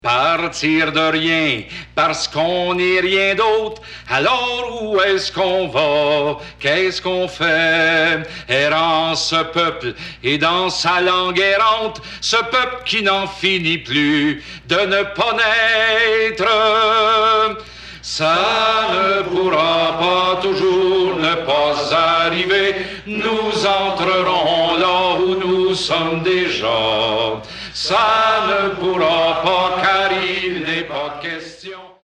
Partir de rien, parce qu'on n'est rien d'autre. Alors où est-ce qu'on va? Qu'est-ce qu'on fait? Errant ce peuple et dans sa langue errante, ce peuple qui n'en finit plus de ne pas naître. Ça ne pourra pas toujours ne pas arriver. Nous entrerons là où nous sommes déjà. Ça ne pourra pas car il n'est pas question.